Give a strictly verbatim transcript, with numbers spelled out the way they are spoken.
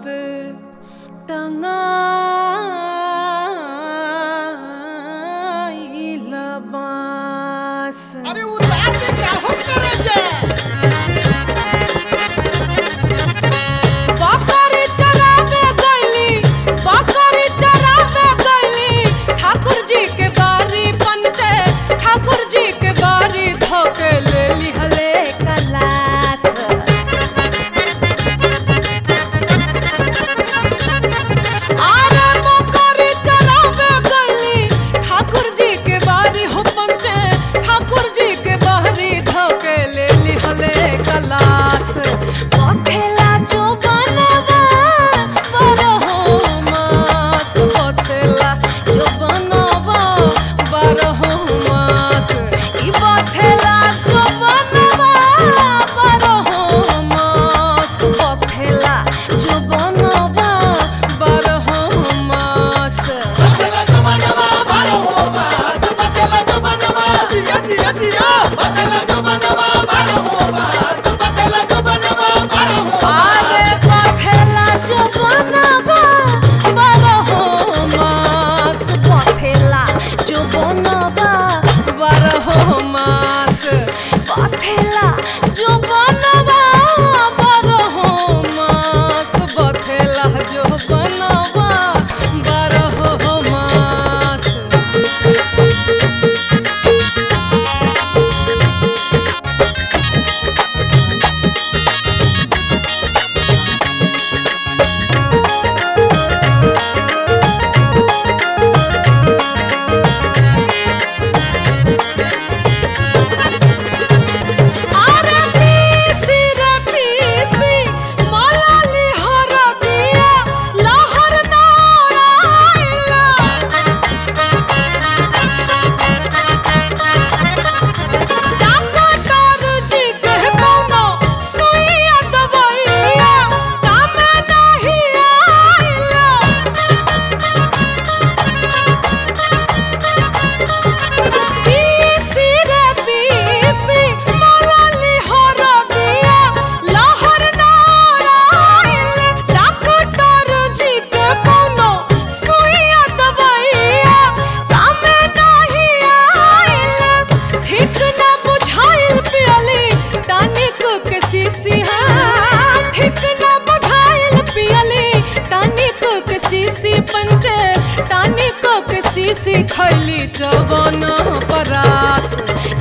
दर्द टंगाइल बांस। अरे उतार दे का हो करे जे बकरी चरावे गइली बकरी चरावे गइली ठाकुर जी के बारी पंचे ठाकुर जी के बारी धोके ले लिहले कलास। आरे बकरी चरावे गइली ठाकुर जी के बारी हो पंचे ठाकुर जी के बारी धोके ले लिहले कलास। पथेला जो बनवा बारहो मास पथेला जो बनवा बारहो मास ई पथेला जो बनवा बारहो मास पथेला जो बनवा बारहो मास। बचला जमानवा बारो मास बचला जमानवा दिया दिया दिया बचला जमानवा बारो मास बचला जमानवा बारो आरे पथेला जो बनवा बारहो मास पथेला जो बनवा बारहो मास पथेला जो बनवा बारहो मास पथेला जो बनवा बारहो मास। आरे पीसी रे पीसी मलाली हरदिया लहर ना आइला। डॉक्टर जी के कौनो सुइया दवाइया काम नहीं आइला। पीसी रे पीसी मलाली हरदिया लहर ना आइले डॉक्टर जी के कौनो सुइया दवाइया काम नहीं आइले। ठीक ना बुझाइल पियली टानिक के शीशी हाँ ठीक ना बुझाइल पियली टानिक के शीशी पंचे टानिक के शीशी खैली जवन परास।